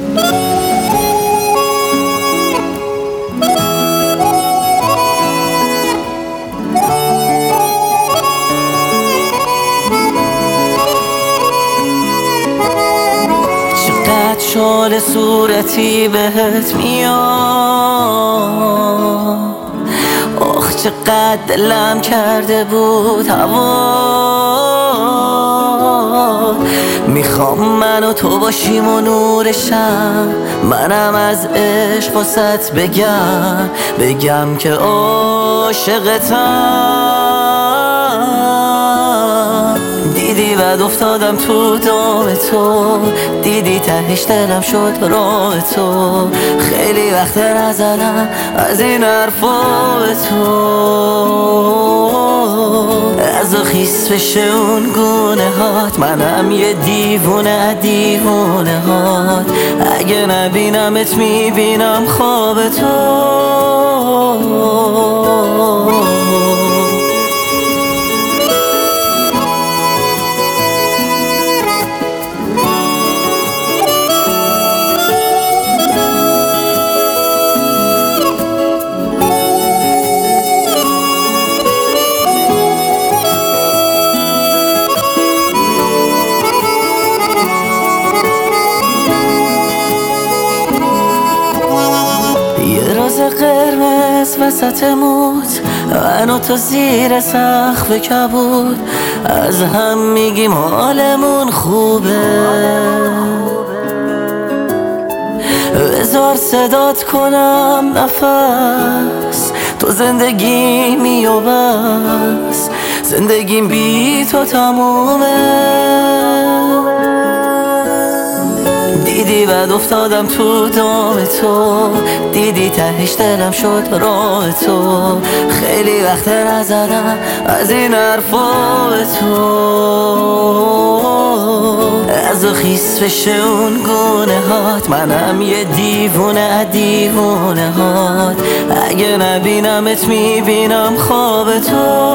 چقدر شال صورتی بهت میاد، آخ چقدر دلم کرده بود هوا. میخوام من و تو باشیم و نورشم، منم از عشق واسط بگم که عاشقتم. دیدی بعد افتادم تو دام تو، دیدی تهش دلم شد راه تو. خیلی وقت نزدم از این حرفا به تو، از خیس بشه اون گونه هات، منم یه دیوونه هات. اگه نبینمت میبینم خواب تو. یه روز قرمز وسط موت، من و تو زیر سقف کبود، از هم میگیم حالمون خوبه. بذار صدات کنم نفس، تو زندگیمی و بس، زندگیم بی تو تمومه. دیدی بعد افتادم تو دام تو، دیدی تهش دلم شد راه تو. خیلی وقت نزدم از این حرفا به تو، از خیس بشه اون گونه هات، منم یه دیوونه هات. اگه نبینمت میبینم خواب تو.